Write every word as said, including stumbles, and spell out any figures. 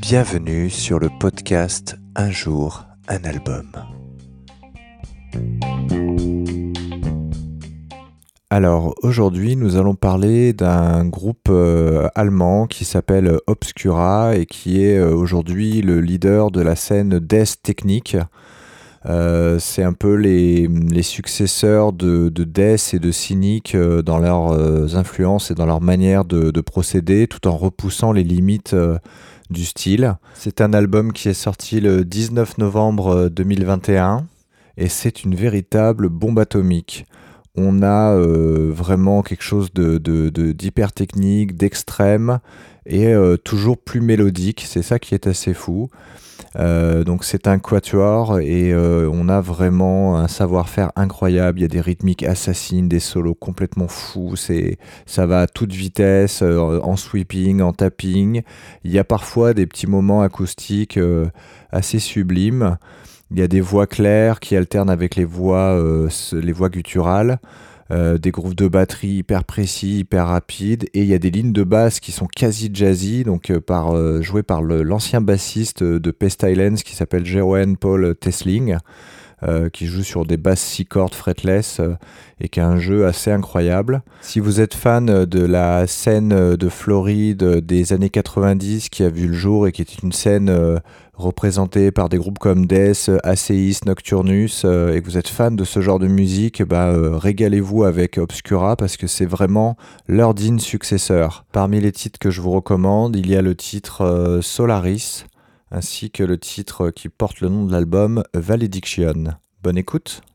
Bienvenue sur le podcast Un jour, un album. Alors aujourd'hui nous allons parler d'un groupe euh, allemand qui s'appelle Obscura et qui est euh, aujourd'hui le leader de la scène death technique. Euh, c'est un peu les, les successeurs de, de Death et de Cynic euh, dans leurs euh, influences et dans leur manière de, de procéder, tout en repoussant les limites euh, du style. C'est un album qui est sorti le dix-neuf novembre deux mille vingt et un et c'est une véritable bombe atomique. On a euh, vraiment quelque chose de, de, de, d'hyper technique, d'extrême et euh, toujours plus mélodique. C'est ça qui est assez fou. Euh, donc c'est un quatuor et euh, on a vraiment un savoir-faire incroyable. Il y a des rythmiques assassines, des solos complètement fous. C'est, ça va à toute vitesse, euh, en sweeping, en tapping. Il y a parfois des petits moments acoustiques euh, assez sublimes. Il y a des voix claires qui alternent avec les voix, euh, les voix gutturales. Euh, des grooves de batterie hyper précis, hyper rapides, et il y a des lignes de basse qui sont quasi jazzy, donc euh, par, euh, jouées par le, l'ancien bassiste de Pestilence qui s'appelle Jeroen Paul Tesling, euh, qui joue sur des basses six cordes fretless euh, et qui a un jeu assez incroyable. Si vous êtes fan de la scène de Floride des années quatre-vingt-dix qui a vu le jour et qui était une scène euh, représentée par des groupes comme Death, Atheis, Nocturnus, euh, et que vous êtes fan de ce genre de musique, bah, euh, régalez-vous avec Obscura parce que c'est vraiment leur digne successeur. Parmi les titres que je vous recommande, il y a le titre euh, Solaris, ainsi que le titre qui porte le nom de l'album Valediction. Bonne écoute!